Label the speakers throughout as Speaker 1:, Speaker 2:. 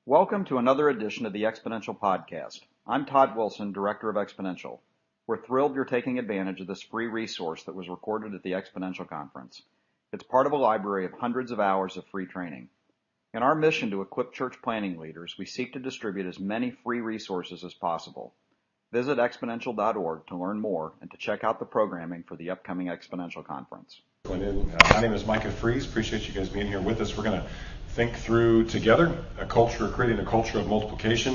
Speaker 1: Welcome to another edition of the Exponential Podcast. I'm Todd Wilson, Director of Exponential. We're thrilled you're taking advantage of this free resource that was recorded at the Exponential Conference. It's part of a library of hundreds of hours of free training. In our mission to equip church planning leaders, we seek to distribute as many free resources as possible. Visit exponential.org to learn more and to check out the programming for the upcoming Exponential Conference.
Speaker 2: My name is Micah Fries. Appreciate you guys being here with us. We're going to think through together creating a culture of multiplication.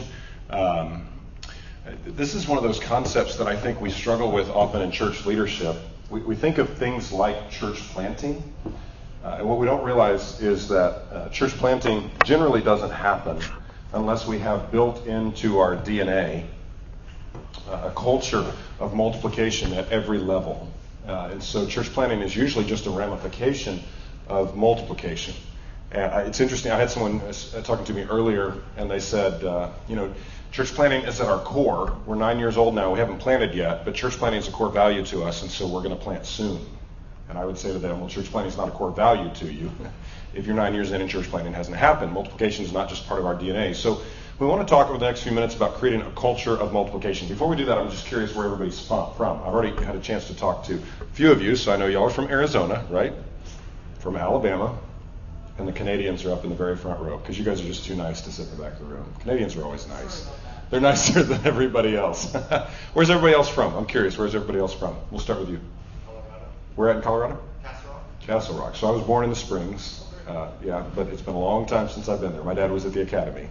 Speaker 2: This is one of those concepts that I think we struggle with often in church leadership. We think of things like church planting, and what we don't realize is that church planting generally doesn't happen unless we have built into our DNA a culture of multiplication at every level. And so church planting is usually just a ramification of multiplication. And it's interesting, I had someone talking to me earlier, and they said, church planting is at our core. We're 9 years old now, we haven't planted yet, but church planting is a core value to us, and so we're going to plant soon. And I would say to them, well, church planting is not a core value to you. If you're 9 years in and church planting hasn't happened, multiplication is not just part of our DNA. So we want to talk over the next few minutes about creating a culture of multiplication. Before we do that, I'm just curious where everybody's from. I've already had a chance to talk to a few of you, so I know y'all are from Arizona, right? From Alabama, and the Canadians are up in the very front row, because you guys are just too nice to sit in the back of the room. Canadians are always nice. They're nicer than everybody else. Where's everybody else from? I'm curious, where's everybody else from? We'll start with you.
Speaker 3: Colorado.
Speaker 2: Where at in Colorado?
Speaker 3: Castle Rock.
Speaker 2: Castle Rock. So I was born in the Springs, but it's been a long time since I've been there. My dad was at the academy.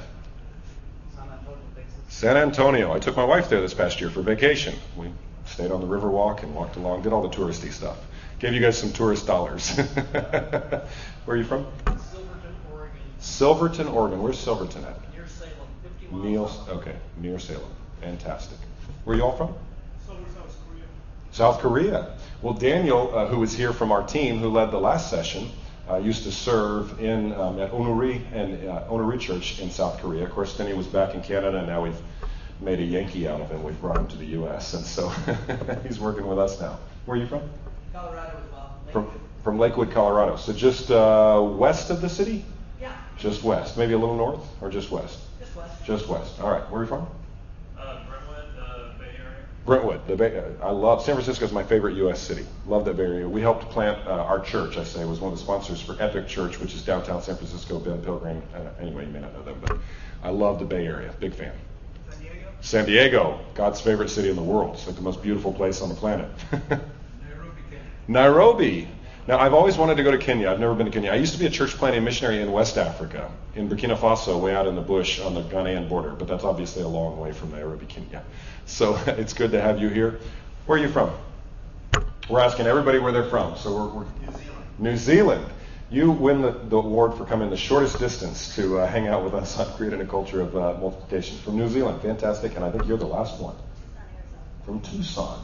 Speaker 2: San Antonio. I took my wife there this past year for vacation. We stayed on the Riverwalk and walked along, did all the touristy stuff. Gave you guys some tourist dollars. Where are you from?
Speaker 3: Silverton, Oregon.
Speaker 2: Silverton, Oregon. Where's Silverton at?
Speaker 3: Near Salem, 50 miles.
Speaker 2: Okay, near Salem. Fantastic. Where are you all from?
Speaker 3: South Korea.
Speaker 2: South Korea. Well, Daniel, who was here from our team, who led the last session, used to serve in at Onuri Church in South Korea. Of course, then he was back in Canada, and now we've made a Yankee out of him. We've brought him to the U.S., and so he's working with us now. Where are you from?
Speaker 3: Colorado as well. Lakewood.
Speaker 2: From Lakewood, Colorado. So just west of the city?
Speaker 3: Yeah.
Speaker 2: Just west. Maybe a little north, or just west?
Speaker 3: Just west.
Speaker 2: Just west. All right. Where are you from?
Speaker 3: Brentwood, Bay Area.
Speaker 2: Brentwood. I love San Francisco. Is my favorite U.S. city. Love that Bay Area. We helped plant our church. I say was one of the sponsors for Epic Church, which is downtown San Francisco. Ben Pilgrim. Anyway, you may not know them, but I love the Bay Area. Big fan.
Speaker 3: San Diego.
Speaker 2: San Diego, God's favorite city in the world. It's like the most beautiful place on the planet.
Speaker 3: Nairobi, Kenya.
Speaker 2: Nairobi. Now, I've always wanted to go to Kenya. I've never been to Kenya. I used to be a church planting missionary in West Africa, in Burkina Faso, way out in the bush on the Ghanaian border, but that's obviously a long way from Nairobi, Kenya. So it's good to have you here. Where are you from? We're asking everybody where they're from. So we're
Speaker 3: New Zealand.
Speaker 2: New Zealand. You win the award for coming the shortest distance to hang out with us on creating a culture of multiplication. From New Zealand. Fantastic. And I think you're the last one. From Tucson.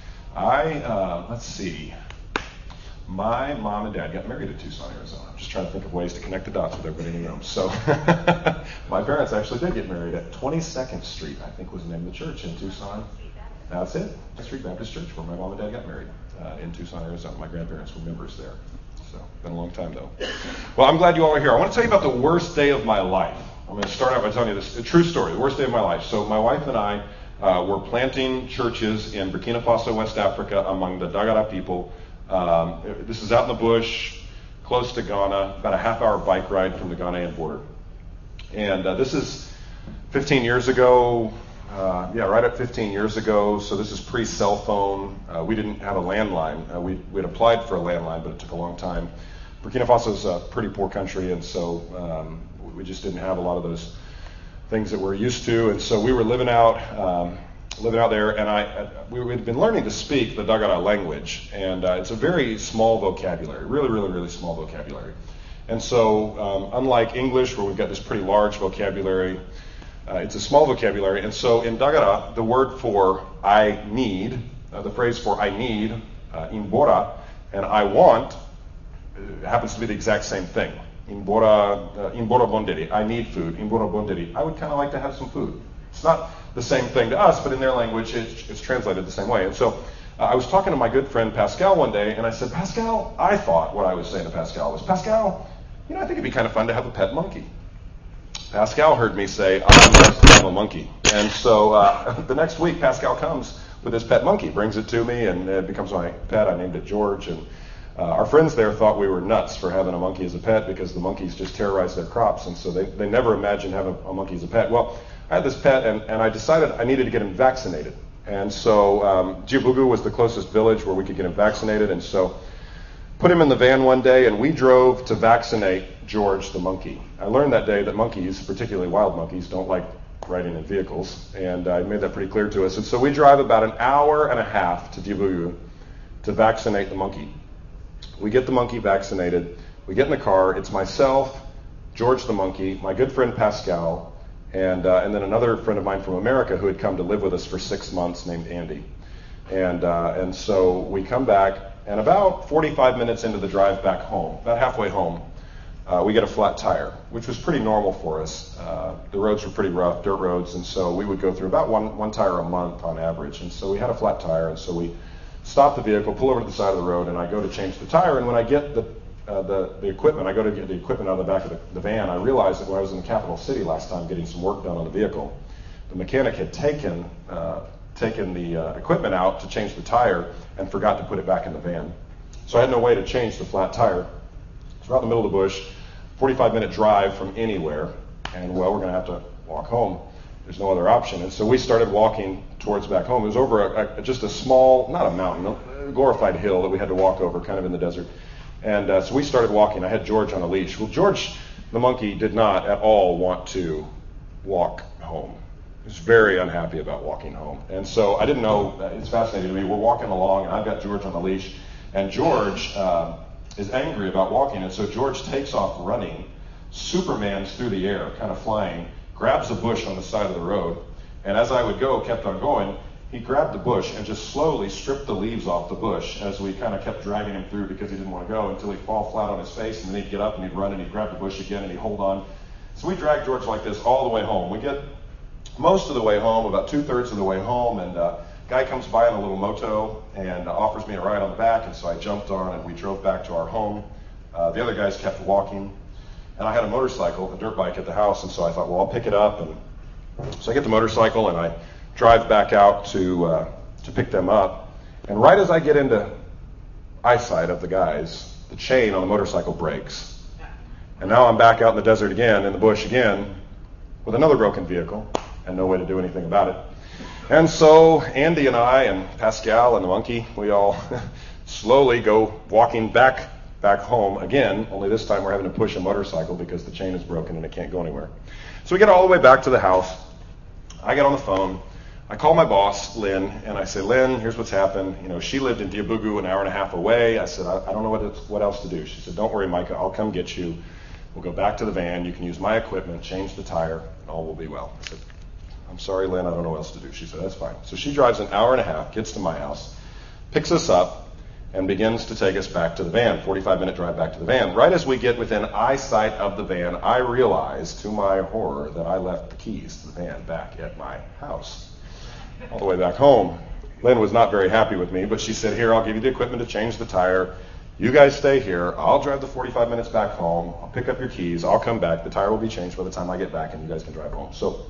Speaker 2: Let's see. My mom and dad got married in Tucson, Arizona. I'm just trying to think of ways to connect the dots with everybody in the room. So my parents actually did get married at 22nd Street, I think was the name of the church in Tucson. That's it. Street Baptist Church, where my mom and dad got married in Tucson, Arizona. My grandparents were members there. So been a long time though. Well, I'm glad you all are here. I want to tell you about the worst day of my life. I'm going to start out by telling you this, a true story, the worst day of my life. So my wife and I were planting churches in Burkina Faso, West Africa, among the Dagara people. This is out in the bush, close to Ghana, about a half-hour bike ride from the Ghanaian border. And this is 15 years ago, right at 15 years ago, so this is pre-cell phone. We didn't have a landline. We'd applied for a landline, but it took a long time. Burkina Faso is a pretty poor country, and so we just didn't have a lot of those things that we're used to. And so we were living out there, and we had been learning to speak the Dagara language, and it's a very small vocabulary, really, really, really small vocabulary. And so, unlike English, where we've got this pretty large vocabulary, it's a small vocabulary. And so in Dagara, the word for I need, the phrase for I need, imbora, and I want, happens to be the exact same thing. Imbora bonderi, I need food. Imbora bonderi, I would kind of like to have some food. It's not the same thing to us, but in their language, it's translated the same way. And so I was talking to my good friend Pascal one day, and I said, Pascal, I thought what I was saying to Pascal was, Pascal, I think it'd be kind of fun to have a pet monkey. Pascal heard me say, I must have a monkey. And so the next week, Pascal comes with his pet monkey, brings it to me, and it becomes my pet. I named it George. And our friends there thought we were nuts for having a monkey as a pet because the monkeys just terrorize their crops. And so they never imagined having a monkey as a pet. Well, I had this pet, and I decided I needed to get him vaccinated. And so Diabugu was the closest village where we could get him vaccinated. And so put him in the van one day, and we drove to vaccinate George the monkey. I learned that day that monkeys, particularly wild monkeys, don't like riding in vehicles, and I made that pretty clear to us. And so we drive about an hour and a half to Diabugu to vaccinate the monkey. We get the monkey vaccinated. We get in the car. It's myself, George the monkey, my good friend Pascal, and then another friend of mine from America who had come to live with us for 6 months named Andy. And so we come back, and about 45 minutes into the drive back home, about halfway home, we get a flat tire, which was pretty normal for us. The roads were pretty rough, dirt roads, and so we would go through about one tire a month on average. And so we had a flat tire, and so we stop the vehicle, pull over to the side of the road, and I go to change the tire. And when I get the equipment, I go to get the equipment out of the back of the van, I realized that when I was in the capital city last time getting some work done on the vehicle, the mechanic had taken the equipment out to change the tire and forgot to put it back in the van. So I had no way to change the flat tire. It's right in the middle of the bush, 45-minute drive from anywhere, and well, we're going to have to walk home. There's no other option. And so we started walking towards back home. It was over just a small, not a mountain, a glorified hill that we had to walk over, kind of in the desert. And so we started walking. I had George on a leash. Well, George, the monkey, did not at all want to walk home. He was very unhappy about walking home. And so I didn't know, it's fascinating to me. We're walking along, and I've got George on the leash, and George is angry about walking. And so George takes off running, Superman's through the air, kind of flying, grabs a bush on the side of the road, and as I would go, kept on going, he grabbed the bush and just slowly stripped the leaves off the bush as we kind of kept dragging him through because he didn't want to go, until he'd fall flat on his face, and then he'd get up and he'd run and he'd grab the bush again and he'd hold on. So we dragged George like this all the way home. We get most of the way home, about 2/3 of the way home, and a guy comes by on a little moto and offers me a ride on the back, and so I jumped on and we drove back to our home. The other guys kept walking, and I had a motorcycle, a dirt bike at the house, and so I thought, well, I'll pick it up. And so I get the motorcycle and I drive back out to pick them up. And right as I get into eyesight of the guys, the chain on the motorcycle breaks. And now I'm back out in the desert again, in the bush again, with another broken vehicle and no way to do anything about it. And so Andy and I and Pascal and the monkey, we all slowly go walking back home again, only this time we're having to push a motorcycle because the chain is broken and it can't go anywhere. So we get all the way back to the house. I get on the phone. I call my boss, Lynn, and I say, Lynn, here's what's happened. You know, she lived in Diabugu an hour and a half away. I said, I don't know what else to do. She said, don't worry, Micah, I'll come get you. We'll go back to the van. You can use my equipment, change the tire, and all will be well. I said, I'm sorry, Lynn, I don't know what else to do. She said, that's fine. So she drives an hour and a half, gets to my house, picks us up, and begins to take us back to the van, 45-minute drive back to the van. Right as we get within eyesight of the van, I realize, to my horror, that I left the keys to the van back at my house, all the way back home. Lynn was not very happy with me, but she said, here, I'll give you the equipment to change the tire. You guys stay here. I'll drive the 45 minutes back home. I'll pick up your keys. I'll come back. The tire will be changed by the time I get back, and you guys can drive home. So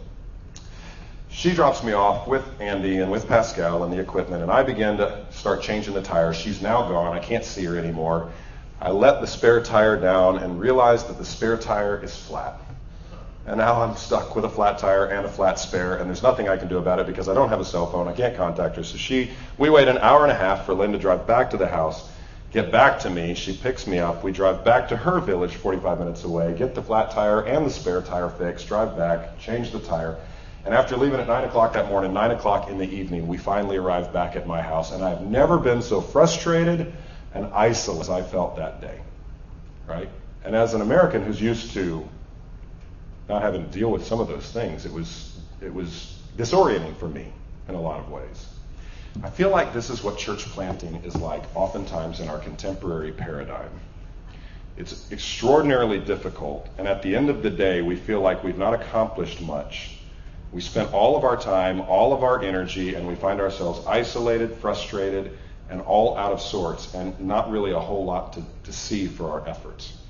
Speaker 2: she drops me off with Andy and with Pascal and the equipment, and I begin to start changing the tire. She's now gone. I can't see her anymore. I let the spare tire down and realized that the spare tire is flat. And now I'm stuck with a flat tire and a flat spare, and there's nothing I can do about it because I don't have a cell phone. I can't contact her. So we wait an hour and a half for Lynn to drive back to the house, get back to me. She picks me up. We drive back to her village 45 minutes away, get the flat tire and the spare tire fixed, drive back, change the tire. And after leaving at 9 o'clock that morning, 9 o'clock in the evening, we finally arrived back at my house. And I've never been so frustrated and isolated as I felt that day, right? And as an American who's used to not having to deal with some of those things, it was disorienting for me in a lot of ways. I feel like this is what church planting is like oftentimes in our contemporary paradigm. It's extraordinarily difficult, and at the end of the day, we feel like we've not accomplished much. We spent all of our time, all of our energy, and we find ourselves isolated, frustrated, and all out of sorts, and not really a whole lot to see for our efforts.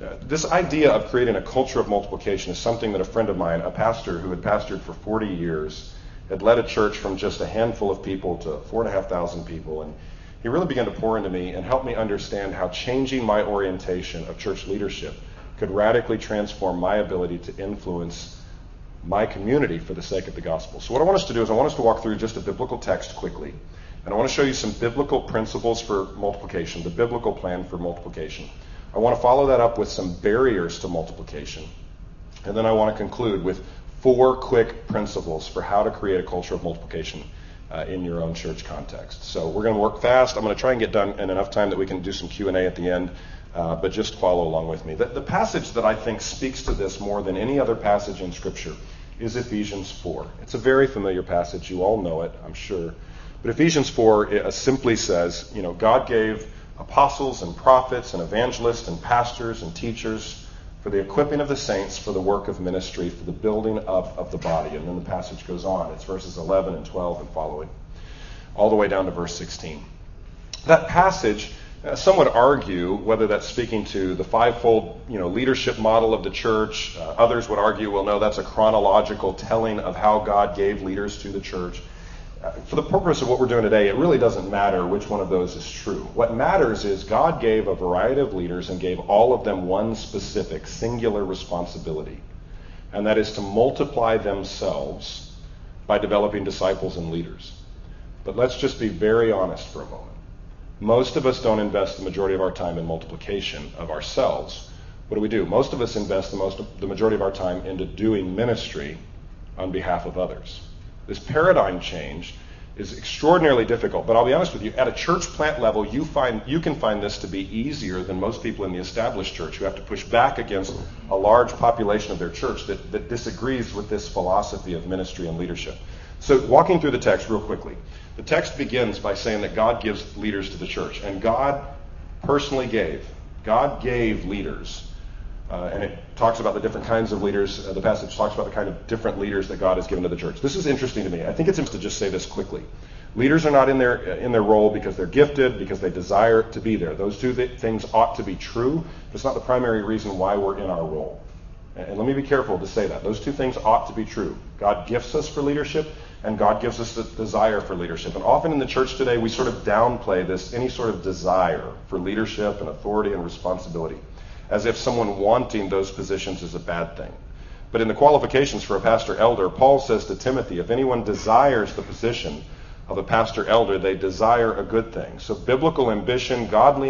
Speaker 2: This idea of creating a culture of multiplication is something that a friend of mine, a pastor who had pastored for 40 years, had led a church from just a handful of people to 4,500 people. And he really began to pour into me and help me understand how changing my orientation of church leadership could radically transform my ability to influence my community for the sake of the gospel. So what I want us to do is I want us to walk through just a biblical text quickly. And I want to show you some biblical principles for multiplication, the biblical plan for multiplication. I want to follow that up with some barriers to multiplication. And then I want to conclude with 4 quick principles for how to create a culture of multiplication in your own church context. So we're going to work fast. I'm going to try and get done in enough time that we can do some Q&A at the end, but just follow along with me. The passage that I think speaks to this more than any other passage in Scripture is Ephesians 4. It's a very familiar passage. You all know it, I'm sure. But Ephesians 4 simply says, God gave apostles and prophets and evangelists and pastors and teachers for the equipping of the saints for the work of ministry, for the building up of the body. And then the passage goes on. It's verses 11 and 12 and following, all the way down to verse 16. That passage, some would argue whether that's speaking to the fivefold leadership model of the church. Others would argue, well, no, that's a chronological telling of how God gave leaders to the church. For the purpose of what we're doing today, it really doesn't matter which one of those is true. What matters is God gave a variety of leaders and gave all of them one specific, singular responsibility. And that is to multiply themselves by developing disciples and leaders. But let's just be very honest for a moment. Most of us don't invest the majority of our time in multiplication of ourselves. What do? Most of us invest the majority of our time into doing ministry on behalf of others. This paradigm change is extraordinarily difficult, but I'll be honest with you, at a church plant level, you can find this to be easier than most people in the established church who have to push back against a large population of their church that disagrees with this philosophy of ministry and leadership. So walking through the text real quickly, the text begins by saying that God gives leaders to the church, and God personally gave. God gave leaders. And it talks about the different kinds of leaders. The passage talks about the kind of different leaders that God has given to the church. This is interesting to me. I think it's interesting to just say this quickly. Leaders are not in their role because they're gifted, because they desire to be there. Those two things ought to be true, but it's not the primary reason why we're in our role. And let me be careful to say that. Those two things ought to be true. God gifts us for leadership, and God gives us the desire for leadership. And often in the church today, we sort of downplay any sort of desire for leadership and authority and responsibility, as if someone wanting those positions is a bad thing. But in the qualifications for a pastor elder, Paul says to Timothy, if anyone desires the position of a pastor elder, they desire a good thing. So biblical ambition,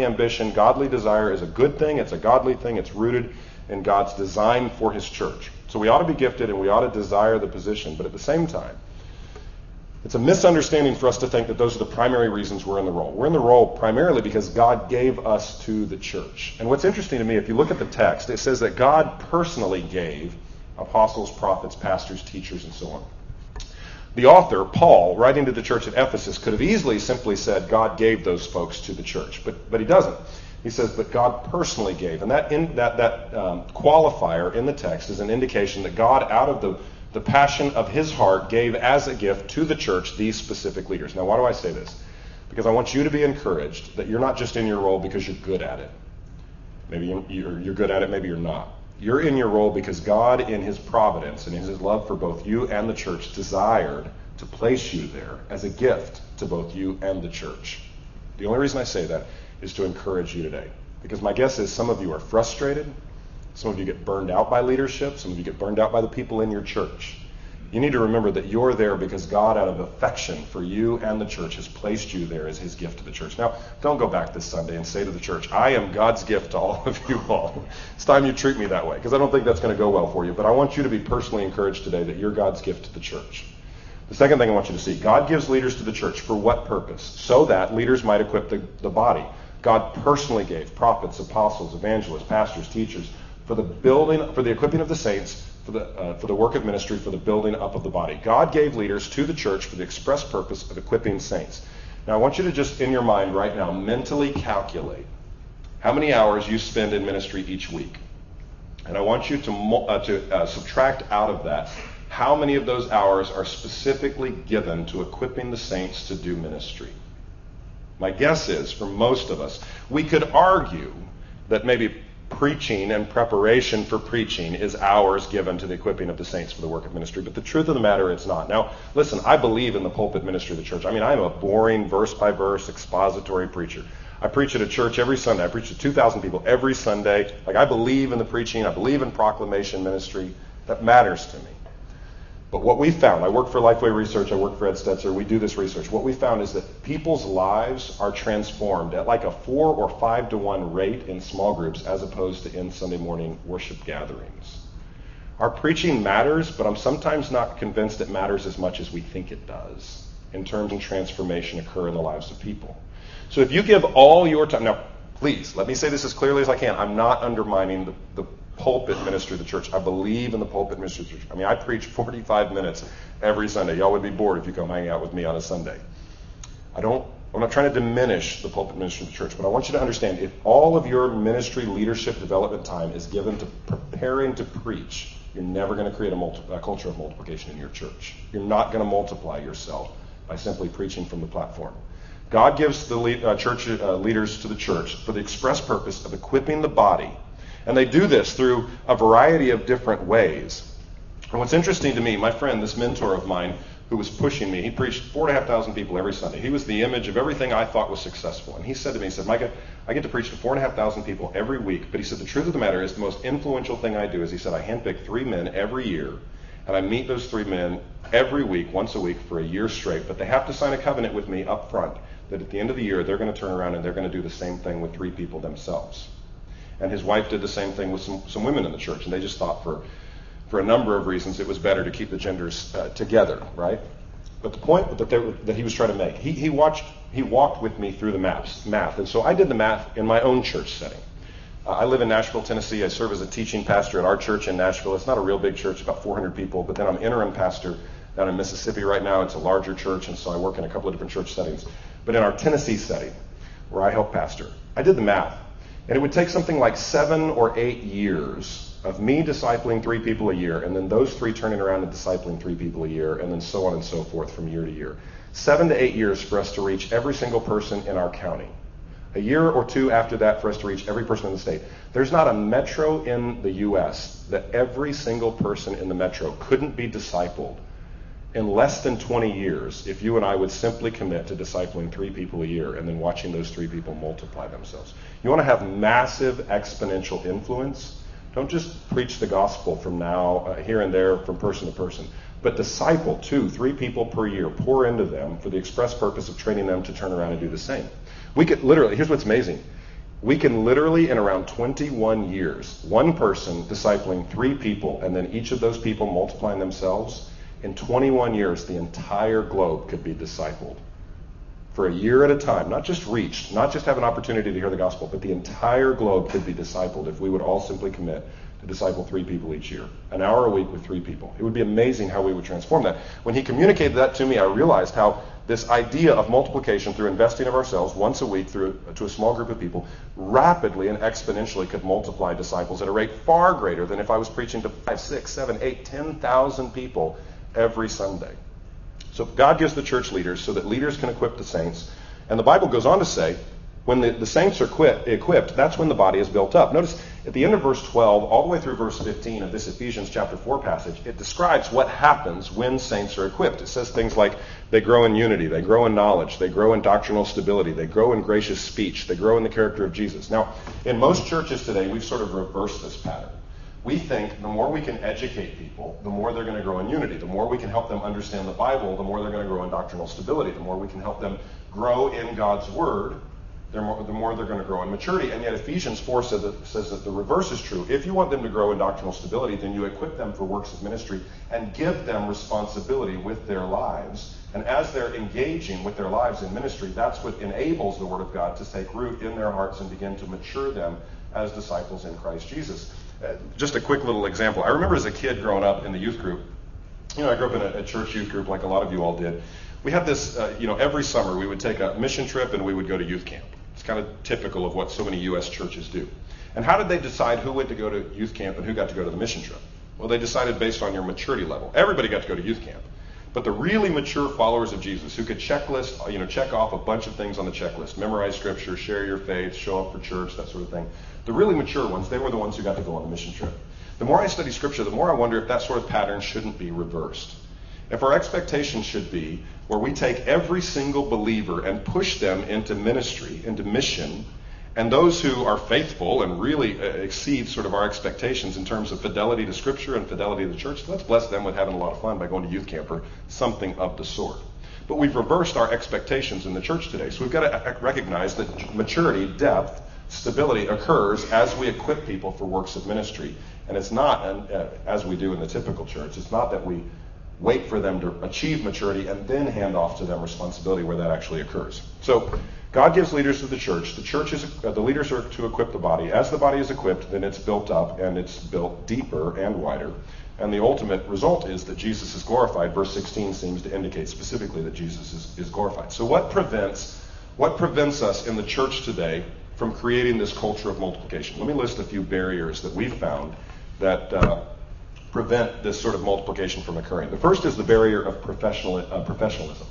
Speaker 2: godly desire is a good thing. It's a godly thing. It's rooted in God's design for his church. So we ought to be gifted and we ought to desire the position. But at the same time, it's a misunderstanding for us to think that those are the primary reasons we're in the role. We're in the role primarily because God gave us to the church. And what's interesting to me, if you look at the text, it says that God personally gave apostles, prophets, pastors, teachers, and so on. The author, Paul, writing to the church at Ephesus, could have easily simply said God gave those folks to the church. But he doesn't. He says, but God personally gave. And that qualifier in the text is an indication that God, out of the passion of his heart, gave as a gift to the church these specific leaders. Now, why do I say this? Because I want you to be encouraged that you're not just in your role because you're good at it. Maybe you're good at it, maybe you're not. You're in your role because God, in his providence and in his love for both you and the church, desired to place you there as a gift to both you and the church. The only reason I say that is to encourage you today. Because my guess is some of you are frustrated. Some of you get burned out by leadership. Some of you get burned out by the people in your church. You need to remember that you're there because God, out of affection for you and the church, has placed you there as his gift to the church. Now, don't go back this Sunday and say to the church, I am God's gift to all of you all. It's time you treat me that way, because I don't think that's going to go well for you. But I want you to be personally encouraged today that you're God's gift to the church. The second thing I want you to see, God gives leaders to the church for what purpose? So that leaders might equip the body. God personally gave prophets, apostles, evangelists, pastors, teachers, for the equipping of the saints, for the work of ministry, for the building up of the body. God gave leaders to the church for the express purpose of equipping saints. Now I want you to just, in your mind right now, mentally calculate how many hours you spend in ministry each week. And I want you to subtract out of that how many of those hours are specifically given to equipping the saints to do ministry. My guess is, for most of us, we could argue that maybe preaching and preparation for preaching is hours given to the equipping of the saints for the work of ministry. But the truth of the matter, it's not. Now, listen, I believe in the pulpit ministry of the church. I mean, I'm a boring verse-by-verse expository preacher. I preach at a church every Sunday. I preach to 2,000 people every Sunday. Like, I believe in the preaching. I believe in proclamation ministry. That matters to me. But what we found, I work for Lifeway Research, I work for Ed Stetzer, we do this research. What we found is that people's lives are transformed at like a 4 or 5 to 1 rate in small groups as opposed to in Sunday morning worship gatherings. Our preaching matters, but I'm sometimes not convinced it matters as much as we think it does in terms of transformation occur in the lives of people. So if you give all your time, now please, let me say this as clearly as I can. I'm not undermining the pulpit ministry of the church. I believe in the pulpit ministry of the church. I mean, I preach 45 minutes every Sunday. Y'all would be bored if you come hang out with me on a Sunday. I'm not trying to diminish the pulpit ministry of the church, but I want you to understand, if all of your ministry leadership development time is given to preparing to preach, you're never going to create a culture of multiplication in your church. You're not going to multiply yourself by simply preaching from the platform. God gives the church leaders to the church for the express purpose of equipping the body. And they do this through a variety of different ways. And what's interesting to me, my friend, this mentor of mine who was pushing me, he preached 4,500 people every Sunday. He was the image of everything I thought was successful. And he said to me, he said, Micah, I get to preach to 4,500 people every week. But he said, the truth of the matter is the most influential thing I do is, he said, I handpick 3 men every year. And I meet those 3 men every week, once a week, for a year straight. But they have to sign a covenant with me up front that at the end of the year, they're going to turn around and they're going to do the same thing with 3 people themselves. And his wife did the same thing with some women in the church. And they just thought for a number of reasons it was better to keep the genders together, right? But the point that he was trying to make, he walked with me through the math. And so I did the math in my own church setting. I live in Nashville, Tennessee. I serve as a teaching pastor at our church in Nashville. It's not a real big church, about 400 people. But then I'm interim pastor down in Mississippi right now. It's a larger church, and so I work in a couple of different church settings. But in our Tennessee setting, where I help pastor, I did the math. And it would take something like 7 or 8 years of me discipling 3 people a year, and then those 3 turning around and discipling 3 people a year, and then so on and so forth from year to year. 7 to 8 years for us to reach every single person in our county. A year or 2 after that for us to reach every person in the state. There's not a metro in the U.S. that every single person in the metro couldn't be discipled in less than 20 years if you and I would simply commit to discipling 3 people a year and then watching those 3 people multiply themselves. You want to have massive exponential influence? Don't just preach the gospel from now, here and there, from person to person, but disciple 2, 3 people per year. Pour into them for the express purpose of training them to turn around and do the same. We could literally, here's what's amazing. We can literally, in around 21 years, one person discipling 3 people, and then each of those people multiplying themselves. In 21 years, the entire globe could be discipled. For a year at a time, not just reached, not just have an opportunity to hear the gospel, but the entire globe could be discipled if we would all simply commit to disciple 3 people each year. An hour a week with 3 people. It would be amazing how we would transform that. When he communicated that to me, I realized how this idea of multiplication through investing of ourselves once a week to a small group of people rapidly and exponentially could multiply disciples at a rate far greater than if I was preaching to 5, 6, 7, 8, 10,000 people every Sunday. So God gives the church leaders so that leaders can equip the saints. And the Bible goes on to say, when the saints are equipped, that's when the body is built up. Notice at the end of verse 12, all the way through verse 15 of this Ephesians chapter 4 passage, it describes what happens when saints are equipped. It says things like they grow in unity, they grow in knowledge, they grow in doctrinal stability, they grow in gracious speech, they grow in the character of Jesus. Now, in most churches today, we've sort of reversed this pattern. We think the more we can educate people, the more they're going to grow in unity. The more we can help them understand the Bible, the more they're going to grow in doctrinal stability. The more we can help them grow in God's Word, the more they're going to grow in maturity. And yet Ephesians 4 says that the reverse is true. If you want them to grow in doctrinal stability, then you equip them for works of ministry and give them responsibility with their lives. And as they're engaging with their lives in ministry, that's what enables the Word of God to take root in their hearts and begin to mature them as disciples in Christ Jesus. Just a quick little example. I remember as a kid growing up in the youth group, I grew up in a church youth group like a lot of you all did. We had this, every summer we would take a mission trip and we would go to youth camp. It's kind of typical of what so many U.S. churches do. And how did they decide who went to go to youth camp and who got to go to the mission trip? Well, they decided based on your maturity level. Everybody got to go to youth camp. But the really mature followers of Jesus who could check off a bunch of things on the checklist, memorize scripture, share your faith, show up for church, that sort of thing, The really mature ones, they were the ones who got to go on the mission trip. The more I study Scripture, the more I wonder if that sort of pattern shouldn't be reversed. If our expectation should be where we take every single believer and push them into ministry, into mission, and those who are faithful and really exceed sort of our expectations in terms of fidelity to Scripture and fidelity to the church, let's bless them with having a lot of fun by going to youth camp or something of the sort. But we've reversed our expectations in the church today. So we've got to recognize that maturity, depth, stability occurs as we equip people for works of ministry. And it's not, as we do in the typical church, it's not that we wait for them to achieve maturity and then hand off to them responsibility where that actually occurs. So God gives leaders to the church. The leaders are to equip the body. As the body is equipped, then it's built up and it's built deeper and wider. And the ultimate result is that Jesus is glorified. Verse 16 seems to indicate specifically that Jesus is glorified. So what prevents us in the church today from creating this culture of multiplication? Let me list a few barriers that we've found that prevent this sort of multiplication from occurring. The first is the barrier of professionalism.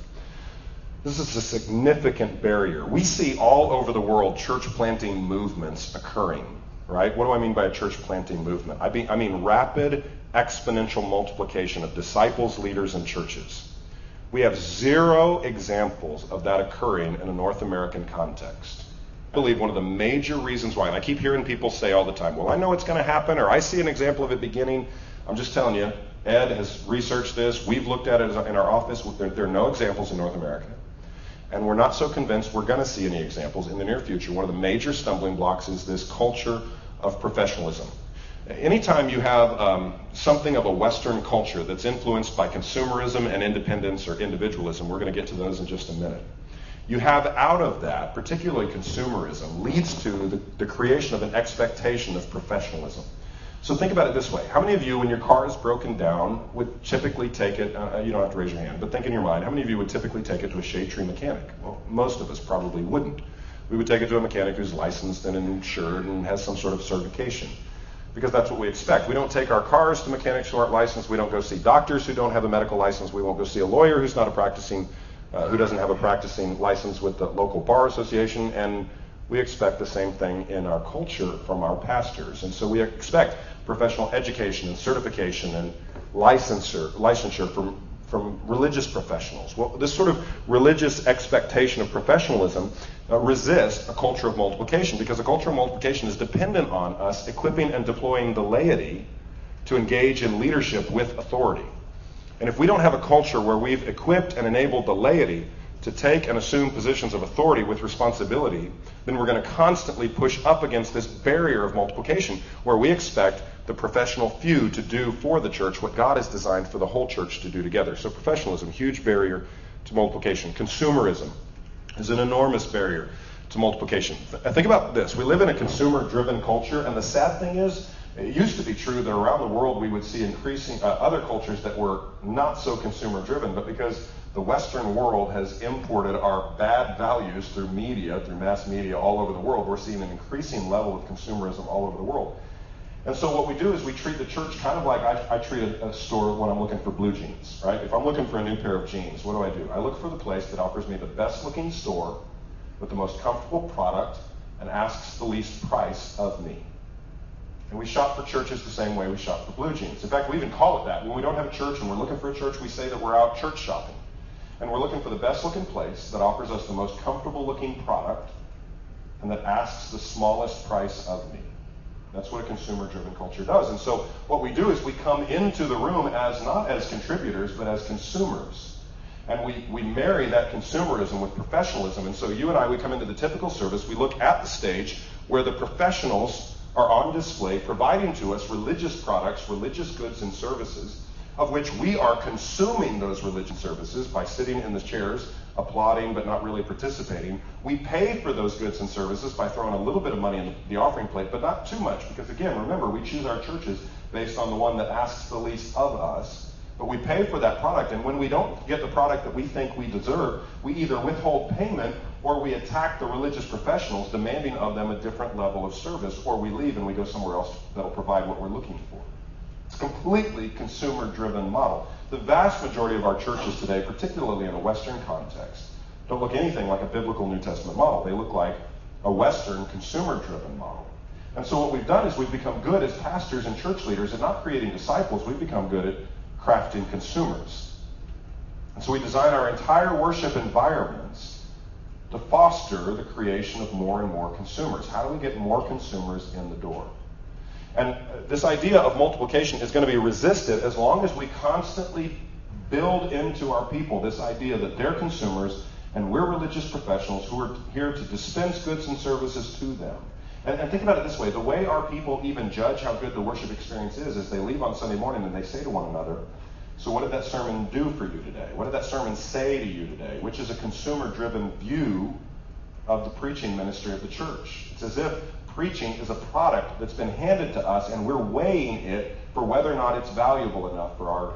Speaker 2: This is a significant barrier. We see all over the world church planting movements occurring, right? What do I mean by a church planting movement? I mean rapid exponential multiplication of disciples, leaders, and churches. We have 0 examples of that occurring in a North American context. I believe one of the major reasons why, and I keep hearing people say all the time, well, I know it's going to happen, or I see an example of it beginning. I'm just telling you, Ed has researched this. We've looked at it in our office. There are no examples in North America. And we're not so convinced we're going to see any examples in the near future. One of the major stumbling blocks is this culture of professionalism. Anytime you have something of a Western culture that's influenced by consumerism and independence or individualism, we're going to get to those in just a minute. You have out of that, particularly consumerism, leads to the creation of an expectation of professionalism. So think about it this way. How many of you, when your car is broken down, would typically take it, you don't have to raise your hand, but think in your mind, how many of you would typically take it to a shade tree mechanic? Well, most of us probably wouldn't. We would take it to a mechanic who's licensed and insured and has some sort of certification, because that's what we expect. We don't take our cars to mechanics who aren't licensed. We don't go see doctors who don't have a medical license. We won't go see a lawyer who's not who doesn't have a practicing license with the local bar association, and we expect the same thing in our culture from our pastors. And so we expect professional education and certification and licensure from religious professionals. Well, this sort of religious expectation of professionalism resists a culture of multiplication, because a culture of multiplication is dependent on us equipping and deploying the laity to engage in leadership with authority. And if we don't have a culture where we've equipped and enabled the laity to take and assume positions of authority with responsibility, then we're going to constantly push up against this barrier of multiplication where we expect the professional few to do for the church what God has designed for the whole church to do together. So professionalism, huge barrier to multiplication. Consumerism is an enormous barrier to multiplication. Think about this. We live in a consumer-driven culture, and the sad thing is, it used to be true that around the world we would see increasing other cultures that were not so consumer-driven, but because the Western world has imported our bad values through media, through mass media all over the world, we're seeing an increasing level of consumerism all over the world. And so what we do is we treat the church kind of like I treat a store when I'm looking for blue jeans, right? If I'm looking for a new pair of jeans, what do? I look for the place that offers me the best looking store with the most comfortable product and asks the least price of me. And we shop for churches the same way we shop for blue jeans. In fact, we even call it that. When we don't have a church and we're looking for a church, we say that we're out church shopping. And we're looking for the best looking place that offers us the most comfortable looking product and that asks the smallest price of me. That's what a consumer-driven culture does. And so what we do is we come into the room not as contributors, but as consumers. And we marry that consumerism with professionalism. And so you and I, we come into the typical service, we look at the stage where the professionals are on display, providing to us religious products, religious goods and services, of which we are consuming those religious services by sitting in the chairs, applauding but not really participating. We pay for those goods and services by throwing a little bit of money in the offering plate, but not too much, because again, remember, we choose our churches based on the one that asks the least of us. But we pay for that product, and when we don't get the product that we think we deserve, we either withhold payment or we attack the religious professionals, demanding of them a different level of service, or we leave and we go somewhere else that'll provide what we're looking for. It's a completely consumer-driven model. The vast majority of our churches today, particularly in a Western context, don't look anything like a biblical New Testament model. They look like a Western consumer-driven model. And so what we've done is we've become good as pastors and church leaders at not creating disciples. We've become good at crafting consumers. And so we design our entire worship environments to foster the creation of more and more consumers. How do we get more consumers in the door? And this idea of multiplication is going to be resisted as long as we constantly build into our people this idea that they're consumers and we're religious professionals who are here to dispense goods and services to them. And think about it this way. The way our people even judge how good the worship experience is they leave on Sunday morning and they say to one another, so what did that sermon do for you today? What did that sermon say to you today? Which is a consumer-driven view of the preaching ministry of the church. It's as if preaching is a product that's been handed to us and we're weighing it for whether or not it's valuable enough for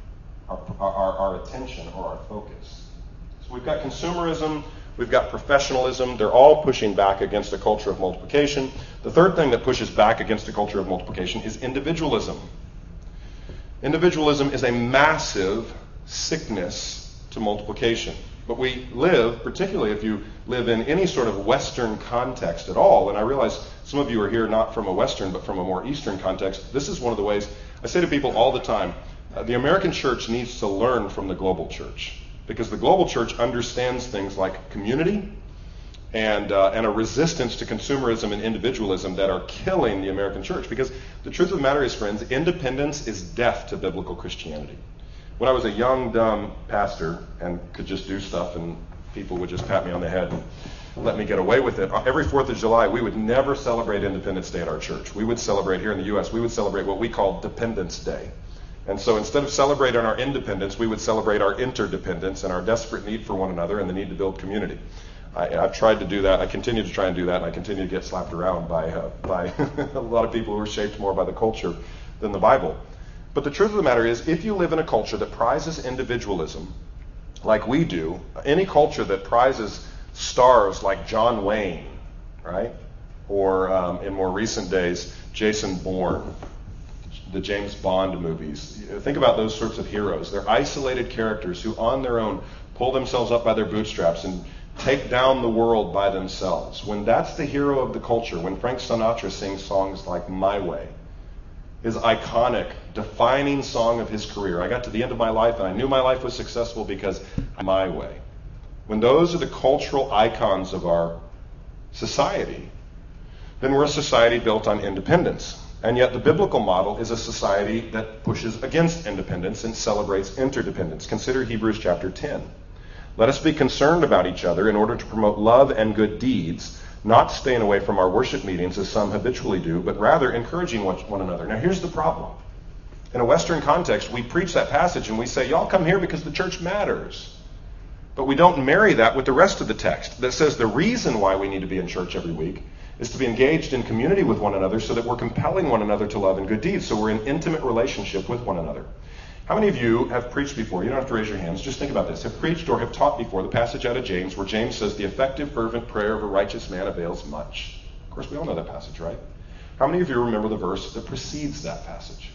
Speaker 2: our attention or our focus. So we've got consumerism, we've got professionalism. They're all pushing back against a culture of multiplication. The third thing that pushes back against a culture of multiplication is individualism. Individualism is a massive sickness to multiplication. But we live, particularly if you live in any sort of Western context at all, and I realize some of you are here not from a Western but from a more Eastern context, this is one of the ways I say to people all the time, the American church needs to learn from the global church, because the global church understands things like community and a resistance to consumerism and individualism that are killing the American church. Because the truth of the matter is, friends, independence is death to biblical Christianity. When I was a young, dumb pastor and could just do stuff and people would just pat me on the head and let me get away with it, every 4th of July we would never celebrate Independence Day at our church. We would celebrate, here in the U.S., we would celebrate what we call Dependence Day. And so instead of celebrating our independence, we would celebrate our interdependence and our desperate need for one another and the need to build community. I've tried to do that. I continue to try and do that, and I continue to get slapped around by a lot of people who are shaped more by the culture than the Bible. But the truth of the matter is, if you live in a culture that prizes individualism, like we do, any culture that prizes stars like John Wayne, right? Or in more recent days, Jason Bourne, the James Bond movies. Think about those sorts of heroes. They're isolated characters who on their own pull themselves up by their bootstraps and take down the world by themselves. When that's the hero of the culture, when Frank Sinatra sings songs like My Way, his iconic, defining song of his career, I got to the end of my life and I knew my life was successful because My Way. When those are the cultural icons of our society, then we're a society built on independence. And yet the biblical model is a society that pushes against independence and celebrates interdependence. Consider Hebrews chapter 10. Let us be concerned about each other in order to promote love and good deeds, not staying away from our worship meetings as some habitually do, but rather encouraging one another. Now here's the problem. In a Western context, we preach that passage and we say, y'all come here because the church matters. But we don't marry that with the rest of the text that says the reason why we need to be in church every week is to be engaged in community with one another so that we're compelling one another to love and good deeds. So we're in intimate relationship with one another. How many of you have preached before? You don't have to raise your hands. Just think about this. Have preached or have taught before the passage out of James where James says the effective, fervent prayer of a righteous man avails much. Of course, we all know that passage, right? How many of you remember the verse that precedes that passage?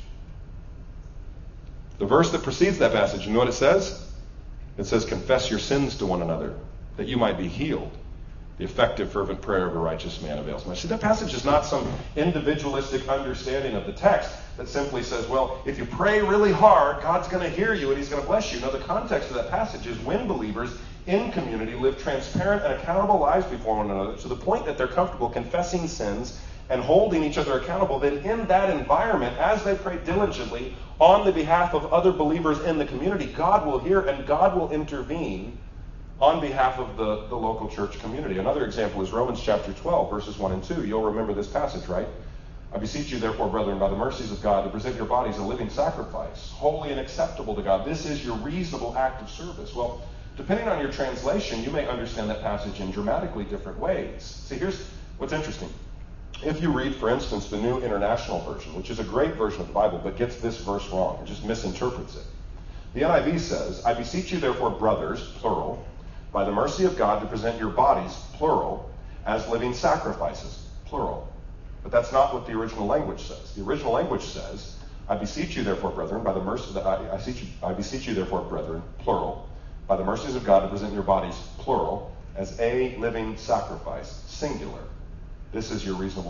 Speaker 2: The verse that precedes that passage, you know what it says? It says, confess your sins to one another, that you might be healed. The effective, fervent prayer of a righteous man avails much. See, that passage is not some individualistic understanding of the text that simply says, well, if you pray really hard, God's going to hear you and he's going to bless you. No, the context of that passage is when believers in community live transparent and accountable lives before one another to the point that they're comfortable confessing sins and holding each other accountable, then in that environment, as they pray diligently on the behalf of other believers in the community, God will hear and God will intervene on behalf of the local church community. Another example is Romans chapter 12, verses 1 and 2. You'll remember this passage, right? I beseech you, therefore, brethren, by the mercies of God, to present your bodies a living sacrifice, holy and acceptable to God. This is your reasonable act of service. Well, depending on your translation, you may understand that passage in dramatically different ways. See, here's what's interesting. If you read, for instance, the New International Version, which is a great version of the Bible, but gets this verse wrong, it just misinterprets it. The NIV says, I beseech you, therefore, brothers, plural, by the mercy of God, to present your bodies, plural, as living sacrifices, plural. But that's not what the original language says. The original language says, I beseech you, therefore, brethren, by the mercy I beseech you, therefore, brethren, plural, by the mercies of God, to present your bodies, plural, as a living sacrifice, singular. This is your reasonable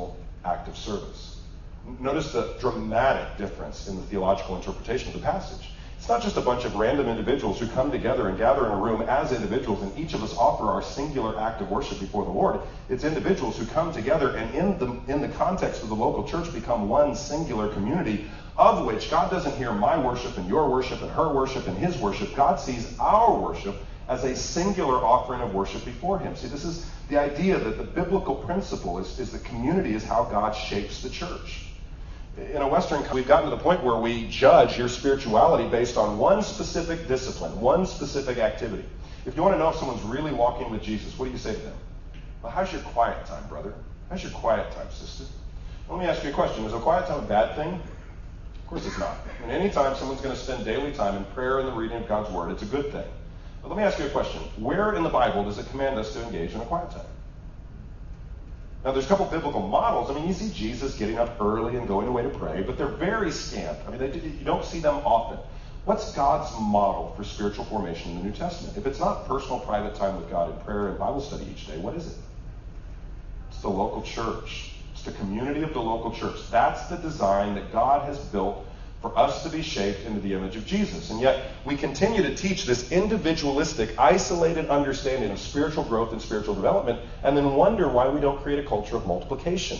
Speaker 2: act of service. Notice the dramatic difference in the theological interpretation of the passage. It's not just a bunch of random individuals who come together and gather in a room as individuals, and each of us offer our singular act of worship before the Lord. It's individuals who come together and in the context of the local church become one singular community, of which God doesn't hear my worship and your worship and her worship and his worship. God sees our worship as a singular offering of worship before him. See, this is the idea that the biblical principle is that community is how God shapes the church. In a Western country, we've gotten to the point where we judge your spirituality based on one specific discipline, one specific activity. If you want to know if someone's really walking with Jesus, what do you say to them? Well, how's your quiet time, brother? How's your quiet time, sister? Let me ask you a question. Is a quiet time a bad thing? Of course it's not. And any time someone's going to spend daily time in prayer and the reading of God's Word, it's a good thing. But let me ask you a question. Where in the Bible does it command us to engage in a quiet time? Now, there's a couple biblical models. I mean, you see Jesus getting up early and going away to pray, but they're very scant. I mean, you don't see them often. What's God's model for spiritual formation in the New Testament? If it's not personal, private time with God in prayer and Bible study each day, what is it? It's the local church. It's the community of the local church. That's the design that God has built for us to be shaped into the image of Jesus. And yet, we continue to teach this individualistic, isolated understanding of spiritual growth and spiritual development, and then wonder why we don't create a culture of multiplication.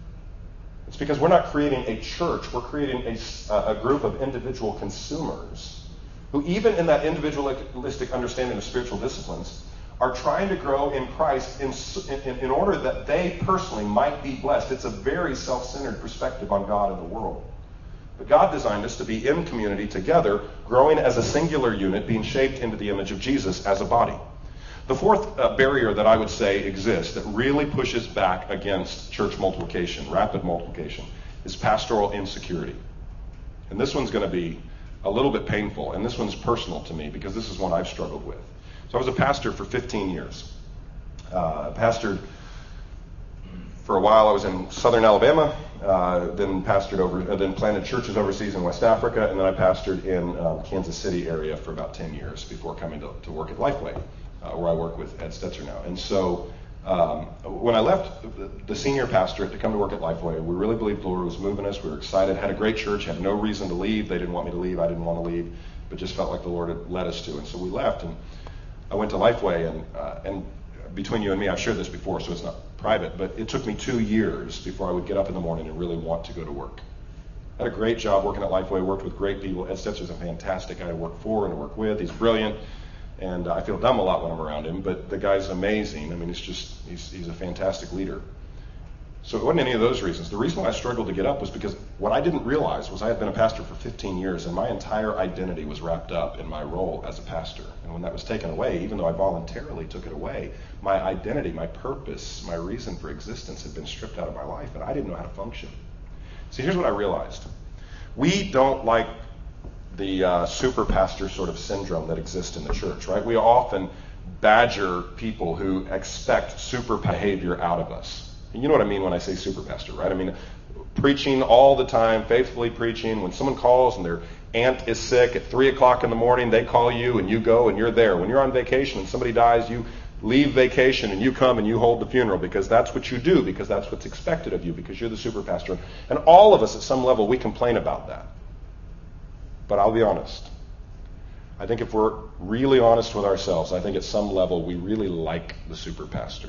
Speaker 2: It's because we're not creating a church. We're creating a group of individual consumers who, even in that individualistic understanding of spiritual disciplines, are trying to grow in Christ in order that they personally might be blessed. It's a very self-centered perspective on God and the world. But God designed us to be in community together, growing as a singular unit, being shaped into the image of Jesus as a body. The fourth barrier that I would say exists that really pushes back against church multiplication, rapid multiplication, is pastoral insecurity. And this one's going to be a little bit painful, and this one's personal to me because this is one I've struggled with. So I was a pastor for 15 years. Pastored for a while. I was in southern Alabama, then planted churches overseas in West Africa, and then I pastored in Kansas City area for about 10 years before coming to work at Lifeway, where I work with Ed Stetzer now. And so when I left the senior pastorate to come to work at Lifeway, we really believed the Lord was moving us. We were excited, had a great church, had no reason to leave. They didn't want me to leave. I didn't want to leave, but just felt like the Lord had led us to. And so we left, and I went to Lifeway, and between you and me, I've shared this before, so it's not private, but it took me 2 years before I would get up in the morning and really want to go to work. I had a great job working at Lifeway, worked with great people. Ed Stetzer's a fantastic guy to work for and to work with. He's brilliant, and I feel dumb a lot when I'm around him, but the guy's amazing. I mean, he's a fantastic leader. So it wasn't any of those reasons. The reason why I struggled to get up was because what I didn't realize was I had been a pastor for 15 years, and my entire identity was wrapped up in my role as a pastor. And when that was taken away, even though I voluntarily took it away, my identity, my purpose, my reason for existence had been stripped out of my life, and I didn't know how to function. See, here's what I realized. We don't like the super pastor sort of syndrome that exists in the church, right? We often badger people who expect super behavior out of us. And you know what I mean when I say super pastor, right? I mean, preaching all the time, faithfully preaching. When someone calls and their aunt is sick at 3 o'clock in the morning, they call you and you go and you're there. When you're on vacation and somebody dies, you leave vacation and you come and you hold the funeral because that's what you do, because that's what's expected of you, because you're the super pastor. And all of us at some level, we complain about that. But I'll be honest. I think if we're really honest with ourselves, I think at some level we really like the super pastor.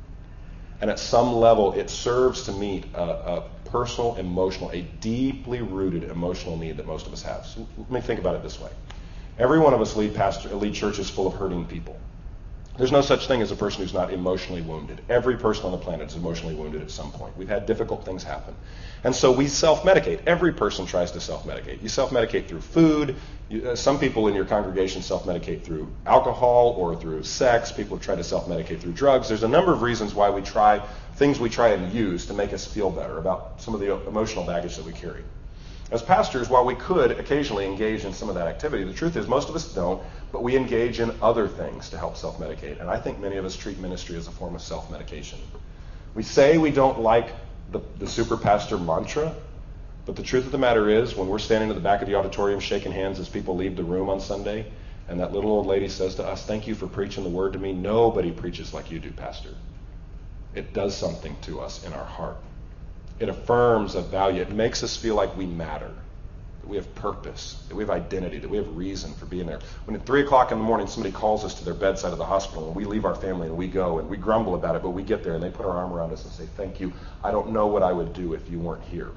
Speaker 2: And at some level, it serves to meet a personal, emotional, a deeply rooted emotional need that most of us have. So let me think about it this way. Every one of us lead churches full of hurting people. There's no such thing as a person who's not emotionally wounded. Every person on the planet is emotionally wounded at some point. We've had difficult things happen. And so we self-medicate. Every person tries to self-medicate. You self-medicate through food. Some people in your congregation self-medicate through alcohol or through sex. People try to self-medicate through drugs. There's a number of reasons why we try and use to make us feel better about some of the emotional baggage that we carry. As pastors, while we could occasionally engage in some of that activity, the truth is most of us don't, but we engage in other things to help self-medicate. And I think many of us treat ministry as a form of self-medication. We say we don't like the super pastor mantra, but the truth of the matter is when we're standing at the back of the auditorium shaking hands as people leave the room on Sunday, and that little old lady says to us, "Thank you for preaching the word to me. Nobody preaches like you do, Pastor." It does something to us in our heart. It affirms a value. It makes us feel like we matter, that we have purpose, that we have identity, that we have reason for being there. When at 3 o'clock in the morning somebody calls us to their bedside of the hospital and we leave our family and we go and we grumble about it, but we get there and they put our arm around us and say, thank you. I don't know what I would do if you weren't here.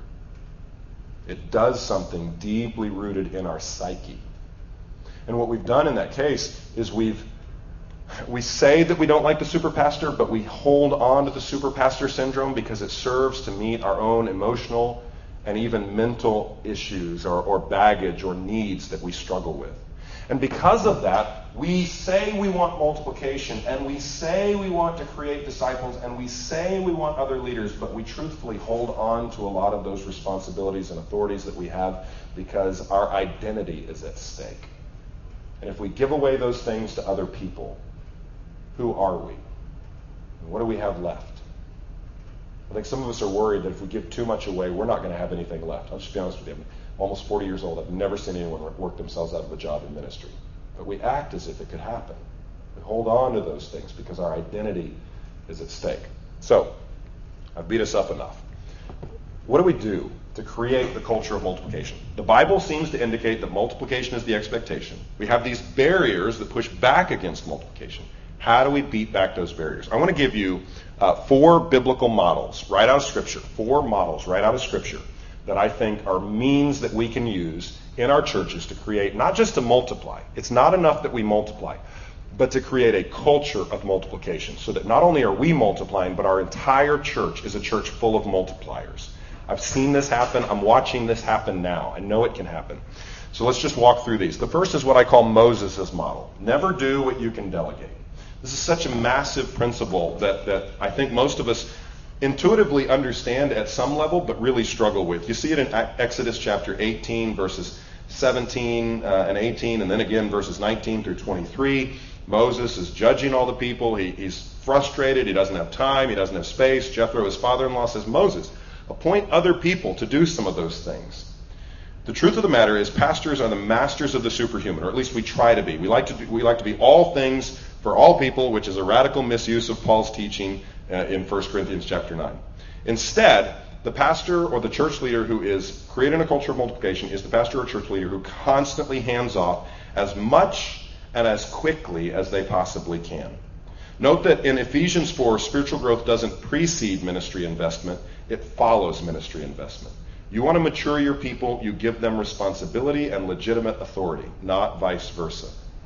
Speaker 2: It does something deeply rooted in our psyche. And what we've done in that case is we say that we don't like the super pastor, but we hold on to the super pastor syndrome because it serves to meet our own emotional and even mental issues or baggage or needs that we struggle with. And because of that, we say we want multiplication, and we say we want to create disciples, and we say we want other leaders, but we truthfully hold on to a lot of those responsibilities and authorities that we have because our identity is at stake. And if we give away those things to other people, who are we? And what do we have left? I think some of us are worried that if we give too much away, we're not going to have anything left. I'll just be honest with you. I'm almost 40 years old. I've never seen anyone work themselves out of a job in ministry. But we act as if it could happen. We hold on to those things because our identity is at stake. So, I've beat us up enough. What do we do to create the culture of multiplication? The Bible seems to indicate that multiplication is the expectation. We have these barriers that push back against multiplication. How do we beat back those barriers? I want to give you 4 biblical models right out of Scripture. 4 models right out of Scripture that I think are means that we can use in our churches to create, not just to multiply. It's not enough that we multiply, but to create a culture of multiplication so that not only are we multiplying, but our entire church is a church full of multipliers. I've seen this happen. I'm watching this happen now. I know it can happen. So let's just walk through these. The first is what I call Moses' model. Never do what you can delegate. This is such a massive principle that I think most of us intuitively understand at some level, but really struggle with. You see it in Exodus chapter 18, verses 17 and 18, and then again verses 19 through 23. Moses is judging all the people. He's frustrated. He doesn't have time. He doesn't have space. Jethro, his father-in-law, says, Moses, appoint other people to do some of those things. The truth of the matter is pastors are the masters of the superhuman, or at least we try to be. We like to be all things for all people, which is a radical misuse of Paul's teaching in 1 Corinthians chapter 9. Instead, the pastor or the church leader who is creating a culture of multiplication is the pastor or church leader who constantly hands off as much and as quickly as they possibly can. Note that in Ephesians 4, spiritual growth doesn't precede ministry investment, it follows ministry investment. You want to mature your people, you give them responsibility and legitimate authority, not vice versa.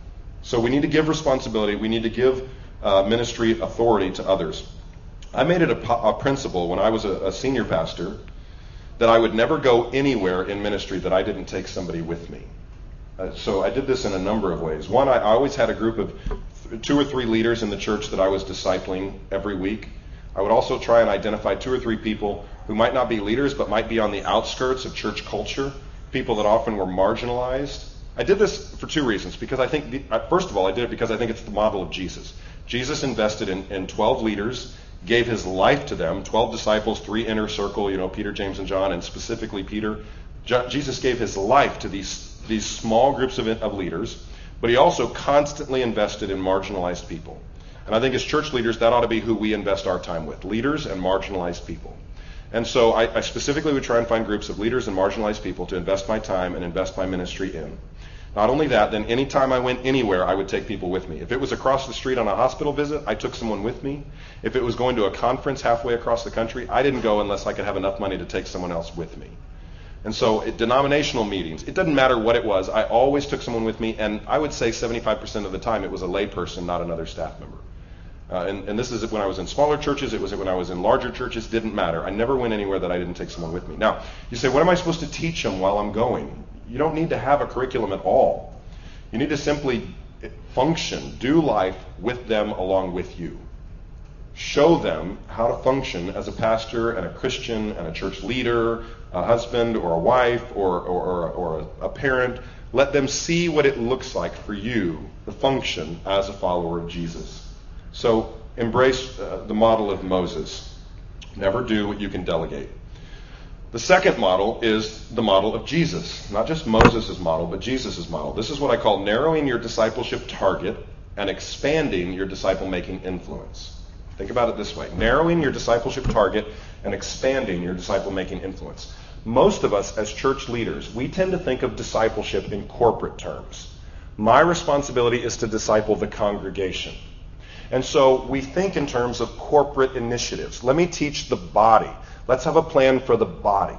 Speaker 2: So we need to give responsibility, we need to give ministry authority to others. I made it a principle when I was a senior pastor that I would never go anywhere in ministry that I didn't take somebody with me. So I did this in a number of ways. One, I always had a group of 2 or 3 leaders in the church that I was discipling every week. I would also try and identify 2 or 3 people who might not be leaders but might be on the outskirts of church culture, people that often were marginalized. I did this for 2 reasons. Because I think, first of all, I did it because I think it's the model of Jesus. Jesus invested in 12 leaders, gave his life to them, 12 disciples, 3 inner circle, Peter, James, and John, and specifically Peter. Jesus gave his life to these small groups of leaders, but he also constantly invested in marginalized people. And I think as church leaders, that ought to be who we invest our time with, leaders and marginalized people. And so I specifically would try and find groups of leaders and marginalized people to invest my time and invest my ministry in. Not only that, then any time I went anywhere, I would take people with me. If it was across the street on a hospital visit, I took someone with me. If it was going to a conference halfway across the country, I didn't go unless I could have enough money to take someone else with me. And so at denominational meetings, it doesn't matter what it was, I always took someone with me, and I would say 75% of the time it was a lay person, not another staff member. And this is when I was in smaller churches, it was when I was in larger churches, didn't matter. I never went anywhere that I didn't take someone with me. Now, you say, what am I supposed to teach them while I'm going? You don't need to have a curriculum at all. You need to simply function, do life with them along with you. Show them how to function as a pastor and a Christian and a church leader, a husband or a wife or a parent. Let them see what it looks like for you to function as a follower of Jesus. So embrace the model of Moses. Never do what you can delegate. The second model is the model of Jesus. Not just Moses' model, but Jesus' model. This is what I call narrowing your discipleship target and expanding your disciple-making influence. Think about it this way. Narrowing your discipleship target and expanding your disciple-making influence. Most of us as church leaders, we tend to think of discipleship in corporate terms. My responsibility is to disciple the congregation. And so we think in terms of corporate initiatives. Let me teach the body. Let's have a plan for the body.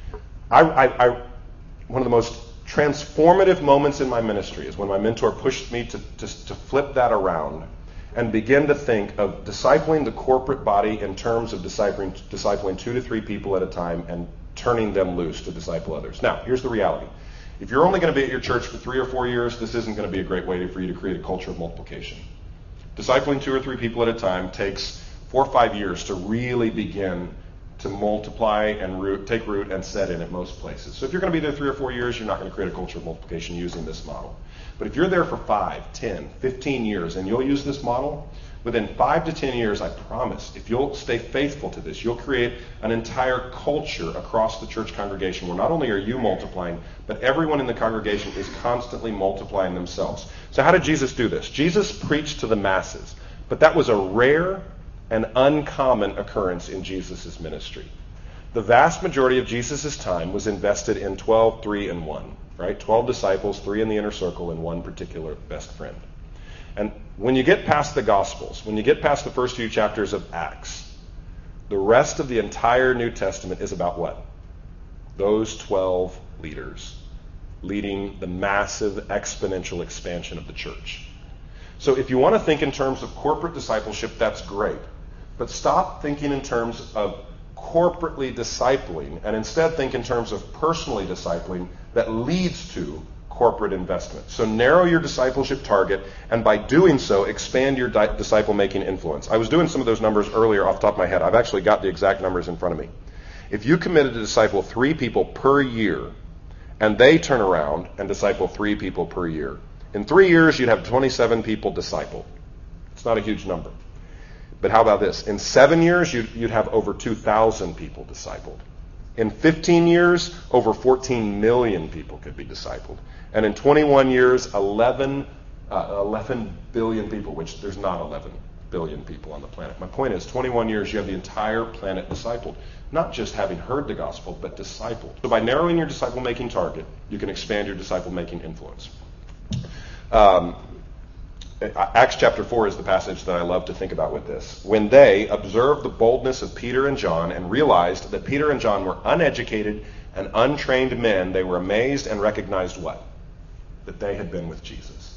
Speaker 2: One of the most transformative moments in my ministry is when my mentor pushed me to flip that around and begin to think of discipling the corporate body in terms of discipling 2 to 3 people at a time and turning them loose to disciple others. Now, here's the reality. If you're only going to be at your church for 3 or 4 years, this isn't going to be a great way for you to create a culture of multiplication. Discipling 2 or 3 people at a time takes 4 or 5 years to really begin to multiply and take root and set in at most places. So if you're going to be there 3 or 4 years, you're not going to create a culture of multiplication using this model. But if you're there for 5, 10, 15 years and you'll use this model, within 5 to 10 years, I promise, if you'll stay faithful to this, you'll create an entire culture across the church congregation where not only are you multiplying, but everyone in the congregation is constantly multiplying themselves. So how did Jesus do this? Jesus preached to the masses, but that was a rare and uncommon occurrence in Jesus' ministry. The vast majority of Jesus' time was invested in 12, 3, and 1, right? 12 disciples, 3 in the inner circle, and 1 particular best friend. And when you get past the Gospels, when you get past the first few chapters of Acts, the rest of the entire New Testament is about what? Those 12 leaders leading the massive exponential expansion of the church. So if you want to think in terms of corporate discipleship, that's great. But stop thinking in terms of corporately discipling and instead think in terms of personally discipling that leads to corporate investment. So narrow your discipleship target, and by doing so, expand your disciple-making influence. I was doing some of those numbers earlier off the top of my head. I've actually got the exact numbers in front of me. If you committed to disciple 3 people per year, and they turn around and disciple 3 people per year, in 3 years you'd have 27 people discipled. It's not a huge number. But how about this? In 7 years, you'd have over 2,000 people discipled. In 15 years, over 14 million people could be discipled. And in 21 years, 11 billion people, which there's not 11 billion people on the planet. My point is, 21 years, you have the entire planet discipled. Not just having heard the gospel, but discipled. So by narrowing your disciple-making target, you can expand your disciple-making influence. Acts chapter 4 is the passage that I love to think about with this. When they observed the boldness of Peter and John and realized that Peter and John were uneducated and untrained men, they were amazed and recognized what? That they had been with Jesus.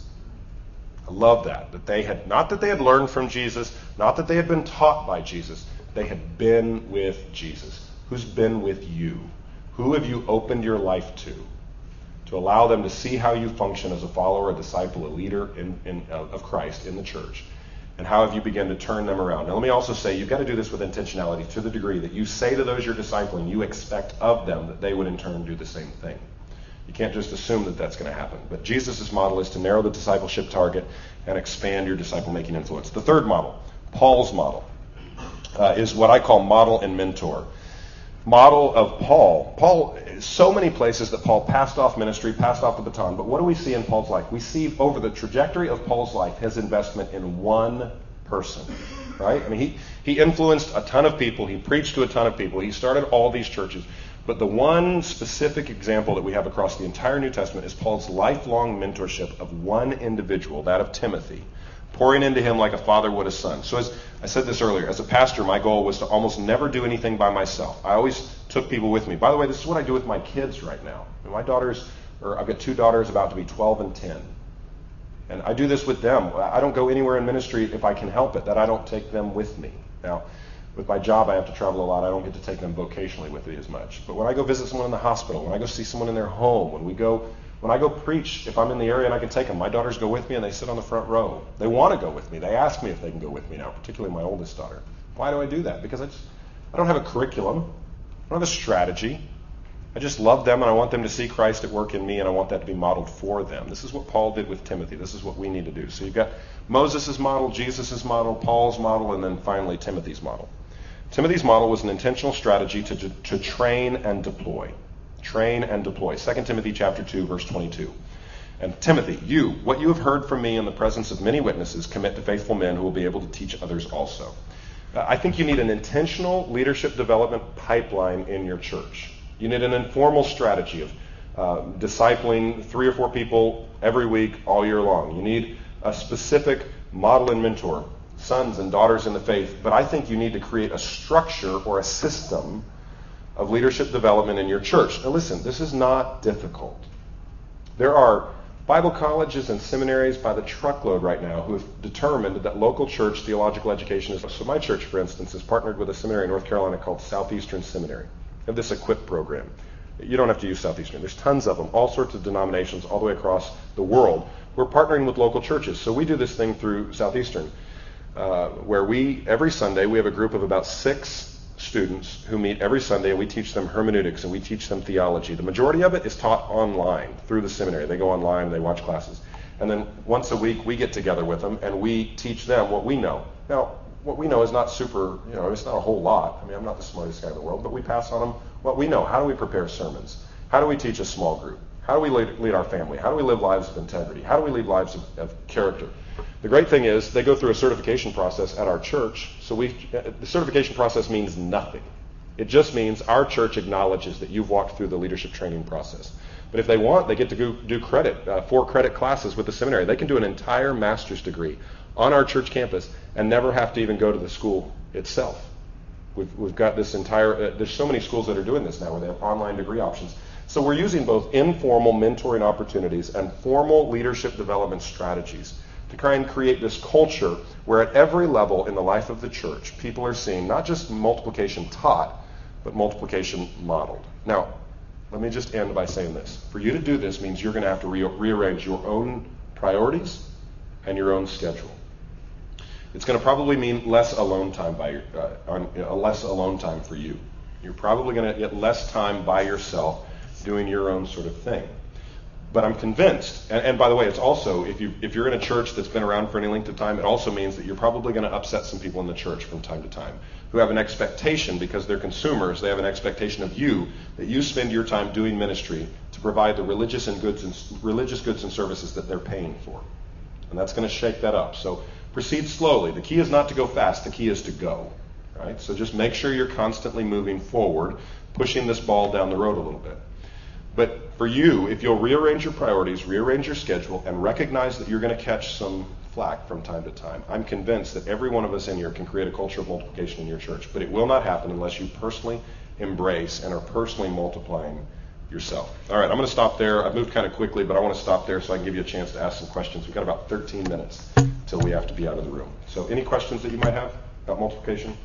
Speaker 2: I love that. That they had, not that they had learned from Jesus, not that they had been taught by Jesus, they had been with Jesus. Who's been with you? Who have you opened your life to allow them to see how you function as a follower, a disciple, a leader of Christ in the church? And how have you begun to turn them around? Now let me also say, you've got to do this with intentionality to the degree that you say to those you're discipling, you expect of them that they would in turn do the same thing. You can't just assume that that's going to happen. But Jesus' model is to narrow the discipleship target and expand your disciple-making influence. The third model, Paul's model, is what I call model and mentor. Model of Paul, so many places that Paul passed off ministry, passed off the baton, but what do we see in Paul's life? We see over the trajectory of Paul's life his investment in one person, right? I mean, he influenced a ton of people, he preached to a ton of people, he started all these churches, but the one specific example that we have across the entire New Testament is Paul's lifelong mentorship of one individual, that of Timothy, pouring into him like a father would a son. So as I said this earlier, as a pastor, my goal was to almost never do anything by myself. I always took people with me. By the way, this is what I do with my kids right now. I've got 2 daughters about to be 12 and 10. And I do this with them. I don't go anywhere in ministry if I can help it, that I don't take them with me. Now, with my job, I have to travel a lot. I don't get to take them vocationally with me as much. But when I go visit someone in the hospital, when I go see someone in their home, when I go preach, if I'm in the area and I can take them, my daughters go with me and they sit on the front row. They want to go with me. They ask me if they can go with me now, particularly my oldest daughter. Why do I do that? Because I don't have a curriculum. I don't have a strategy. I just love them and I want them to see Christ at work in me and I want that to be modeled for them. This is what Paul did with Timothy. This is what we need to do. So you've got Moses' model, Jesus' model, Paul's model, and then finally Timothy's model. Timothy's model was an intentional strategy to train and deploy. Train and deploy. 2 Timothy chapter 2, verse 22. And Timothy, what you have heard from me in the presence of many witnesses, commit to faithful men who will be able to teach others also. I think you need an intentional leadership development pipeline in your church. You need an informal strategy of discipling 3 or 4 people every week all year long. You need a specific model and mentor, sons and daughters in the faith. But I think you need to create a structure or a system of leadership development in your church. Now listen, this is not difficult. There are Bible colleges and seminaries by the truckload right now who have determined that local church theological education is... So my church, for instance, is partnered with a seminary in North Carolina called Southeastern Seminary. They have this EQUIP program. You don't have to use Southeastern. There's tons of them, all sorts of denominations all the way across the world. We're partnering with local churches. So we do this thing through Southeastern, where every Sunday, we have a group of about 6 students who meet every Sunday, and we teach them hermeneutics and we teach them theology. The majority of it is taught online through the seminary. They go online and they watch classes. And then once a week, we get together with them and we teach them what we know. Now, what we know is not super, it's not a whole lot. I mean, I'm not the smartest guy in the world, but we pass on them what we know. How do we prepare sermons? How do we teach a small group? How do we lead our family? How do we live lives of integrity? How do we lead lives of character? The great thing is they go through a certification process at our church. So the certification process means nothing. It just means our church acknowledges that you've walked through the leadership training process. But if they want, they get to go do credit, 4 credit classes with the seminary. They can do an entire master's degree on our church campus and never have to even go to the school itself. We've got this entire, there's so many schools that are doing this now where they have online degree options. So we're using both informal mentoring opportunities and formal leadership development strategies to try and create this culture where at every level in the life of the church, people are seeing not just multiplication taught, but multiplication modeled. Now, let me just end by saying this. For you to do this means you're going to have to rearrange your own priorities and your own schedule. It's going to probably mean less alone time less alone time for you. You're probably going to get less time by yourself doing your own sort of thing. But I'm convinced, and by the way, it's also, if you're in a church that's been around for any length of time, it also means that you're probably going to upset some people in the church from time to time who have an expectation, because they're consumers, they have an expectation of you, that you spend your time doing ministry to provide the religious goods and services that they're paying for. And that's going to shake that up. So proceed slowly. The key is not to go fast, the key is to go. Right? So just make sure you're constantly moving forward, pushing this ball down the road a little bit. But for you, if you'll rearrange your priorities, rearrange your schedule, and recognize that you're going to catch some flack from time to time, I'm convinced that every one of us in here can create a culture of multiplication in your church. But it will not happen unless you personally embrace and are personally multiplying yourself. All right, I'm going to stop there. I've moved kind of quickly, but I want to stop there so I can give you a chance to ask some questions. We've got about 13 minutes till we have to be out of the room. So any questions that you might have about multiplication?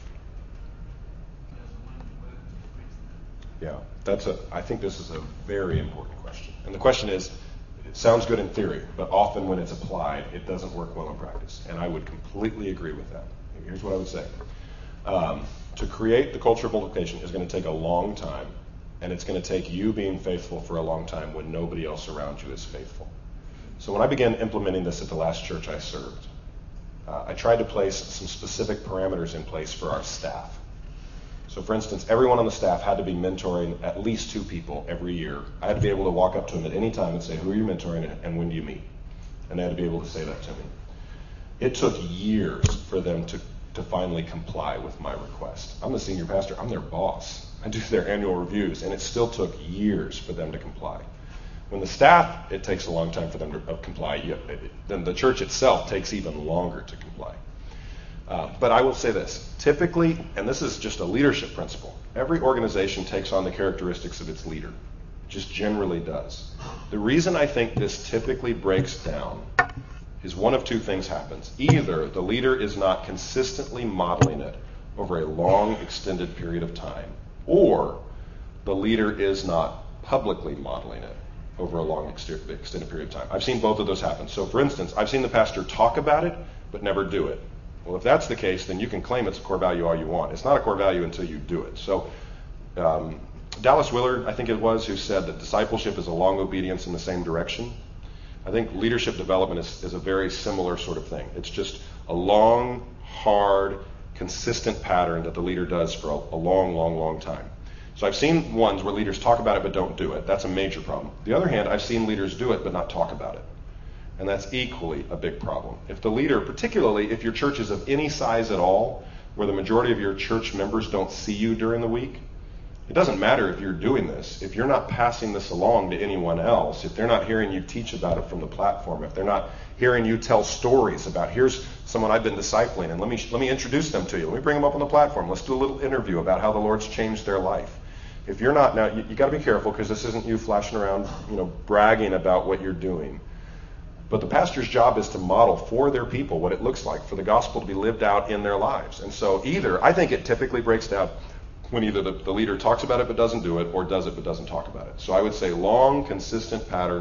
Speaker 2: Yeah, I think this is a very important question. And the question is, it sounds good in theory, but often when it's applied, it doesn't work well in practice. And I would completely agree with that. Here's what I would say. To create the culture of multiplication is going to take a long time, and it's going to take you being faithful for a long time when nobody else around you is faithful. So when I began implementing this at the last church I served, I tried to place some specific parameters in place for our staff. So for instance, everyone on the staff had to be mentoring at least 2 people every year. I had to be able to walk up to them at any time and say, who are you mentoring and when do you meet? And they had to be able to say that to me. It took years for them to finally comply with my request. I'm the senior pastor. I'm their boss. I do their annual reviews, and it still took years for them to comply. When the staff, it takes a long time for them to comply. Then the church itself takes even longer to comply. But I will say this, typically, and this is just a leadership principle, every organization takes on the characteristics of its leader. It just generally does. The reason I think this typically breaks down is one of 2 things happens. Either the leader is not consistently modeling it over a long, extended period of time, or the leader is not publicly modeling it over a long, extended period of time. I've seen both of those happen. So for instance, I've seen the pastor talk about it, but never do it. Well, if that's the case, then you can claim it's a core value all you want. It's not a core value until you do it. So Dallas Willard, I think it was, who said that discipleship is a long obedience in the same direction. I think leadership development is a very similar sort of thing. It's just a long, hard, consistent pattern that the leader does for a long, long, long time. So I've seen ones where leaders talk about it but don't do it. That's a major problem. On the other hand, I've seen leaders do it but not talk about it. And that's equally a big problem. If the leader, particularly if your church is of any size at all, where the majority of your church members don't see you during the week, it doesn't matter if you're doing this. If you're not passing this along to anyone else, if they're not hearing you teach about it from the platform, if they're not hearing you tell stories about, here's someone I've been discipling, and let me introduce them to you. Let me bring them up on the platform. Let's do a little interview about how the Lord's changed their life. If you're not, now you got to be careful, because this isn't you flashing around, bragging about what you're doing. But the pastor's job is to model for their people what it looks like for the gospel to be lived out in their lives. And so I think it typically breaks down when either the leader talks about it but doesn't do it, or does it but doesn't talk about it. So I would say long, consistent pattern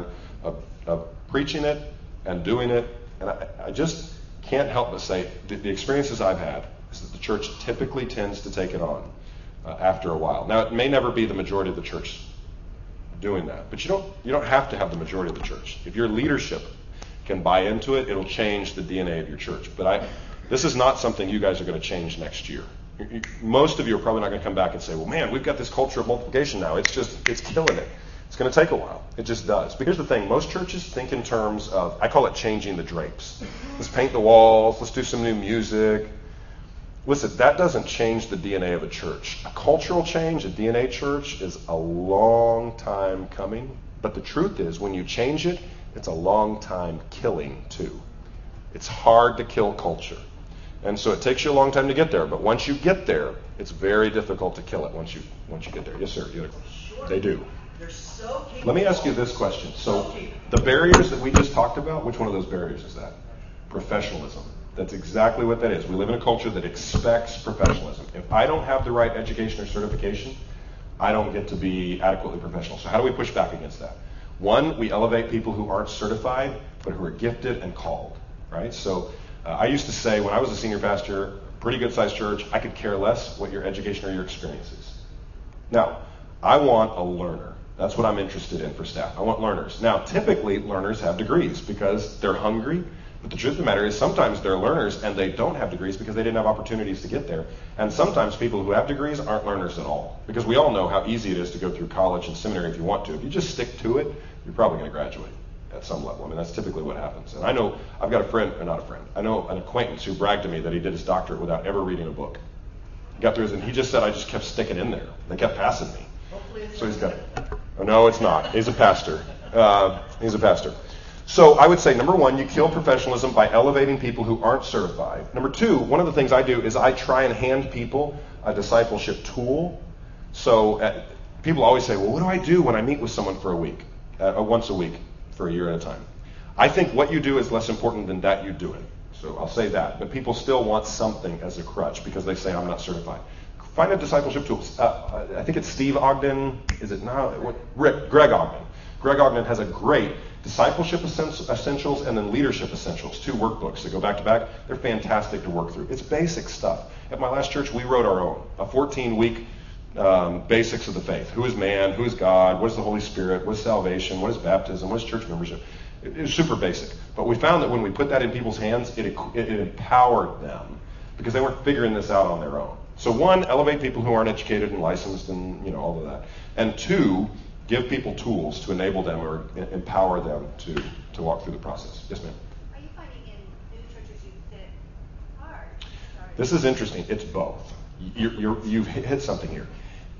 Speaker 2: of preaching it and doing it. And I just can't help but say the experiences I've had is that the church typically tends to take it on after a while. Now, it may never be the majority of the church doing that, but you don't have to have the majority of the church. If your leadership can buy into it, it'll change the DNA of your church. But this is not something you guys are going to change next year. Most of you are probably not going to come back and say, well, man, we've got this culture of multiplication now. It's killing it. It's going to take a while. It just does. But here's the thing. Most churches think in terms of, I call it changing the drapes. Let's paint the walls. Let's do some new music. Listen, that doesn't change the DNA of a church. A cultural change, a DNA church, is a long time coming. But the truth is, when you change it, it's a long time killing too. It's hard to kill culture. And so it takes you a long time to get there. But once you get there, it's very difficult to kill it once you get there. Yes, sir. They do.
Speaker 3: They're so capable.
Speaker 2: Let me ask you this question. So the barriers that we just talked about, which one of those barriers is that? Professionalism. That's exactly what that is. We live in a culture that expects professionalism. If I don't have the right education or certification, I don't get to be adequately professional. So how do we push back against that? One, we elevate people who aren't certified, but who are gifted and called, right? So I used to say, when I was a senior pastor, pretty good sized church, I could care less what your education or your experience is. Now, I want a learner. That's what I'm interested in for staff. I want learners. Now, typically, learners have degrees because they're hungry. But the truth of the matter is, sometimes they're learners and they don't have degrees because they didn't have opportunities to get there. And sometimes people who have degrees aren't learners at all. Because we all know how easy it is to go through college and seminary if you want to. If you just stick to it, you're probably going to graduate at some level. I mean, that's typically what happens. And I know, I've got I know an acquaintance who bragged to me that he did his doctorate without ever reading a book. He got through his, and he just said, I just kept sticking in there. They kept passing me. So he's got, oh no, it's not. He's a pastor. So I would say, number one, you kill professionalism by elevating people who aren't certified. Number two, one of the things I do is I try and hand people a discipleship tool. So people always say, well, what do I do when I meet with someone for a week, once a week for a year at a time? I think what you do is less important than that you do it. So I'll say that. But people still want something as a crutch because they say, I'm not certified. Find a discipleship tool. I think it's Steve Ogden. Is it now? Greg Ogden. Greg Ogden has a great discipleship essentials and then leadership essentials, 2 workbooks that go back to back. They're fantastic to work through. It's basic stuff. At my last church, we wrote our own, a 14-week basics of the faith. Who is man? Who is God? What is the Holy Spirit? What is salvation? What is baptism? What is church membership? It was super basic. But we found that when we put that in people's hands, it empowered them because they weren't figuring this out on their own. So one, elevate people who aren't educated and licensed and all of that. And 2, give people tools to enable them or empower them to walk through the process. Yes, ma'am?
Speaker 4: Are you finding in new churches you hit hard?
Speaker 2: This is interesting. It's both. You've hit something here.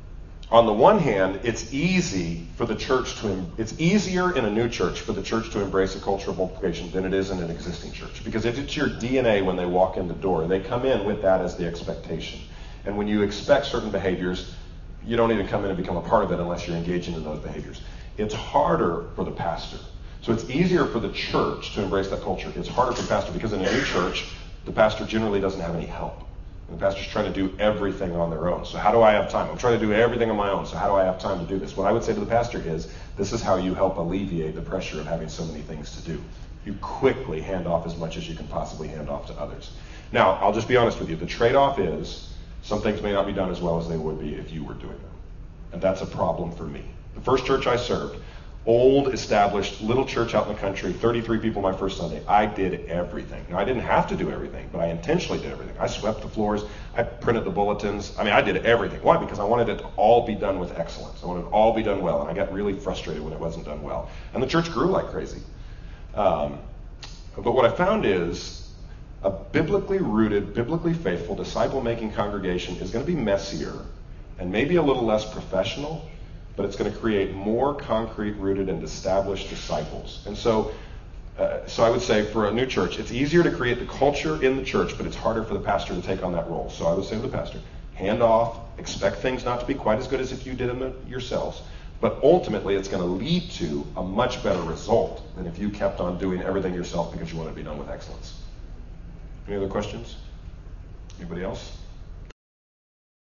Speaker 2: On the one hand, it's easy for the church it's easier in a new church for the church to embrace a culture of multiplication than it is in an existing church. Because if it's your DNA when they walk in the door, they come in with that as the expectation. And when you expect certain behaviors, you don't even come in and become a part of it unless you're engaging in those behaviors. It's harder for the pastor. So it's easier for the church to embrace that culture. It's harder for the pastor because in a new church, the pastor generally doesn't have any help. And the pastor's trying to do everything on their own. So how do I have time? I'm trying to do everything on my own. So how do I have time to do this? What I would say to the pastor is, this is how you help alleviate the pressure of having so many things to do. You quickly hand off as much as you can possibly hand off to others. Now, I'll just be honest with you. The trade-off is, some things may not be done as well as they would be if you were doing them. And that's a problem for me. The first church I served, old, established, little church out in the country, 33 people my first Sunday. I did everything. Now, I didn't have to do everything, but I intentionally did everything. I swept the floors. I printed the bulletins. I did everything. Why? Because I wanted it to all be done with excellence. I wanted it to all be done well, and I got really frustrated when it wasn't done well. And the church grew like crazy. But what I found is, A biblically rooted, biblically faithful, disciple-making congregation is going to be messier and maybe a little less professional, but it's going to create more concrete, rooted, and established disciples. And so I would say for a new church, it's easier to create the culture in the church, but it's harder for the pastor to take on that role. So I would say to the pastor, hand off, expect things not to be quite as good as if you did them yourselves. But ultimately, it's going to lead to a much better result than if you kept on doing everything yourself because you want to be done with excellence. Any other questions? Anybody else?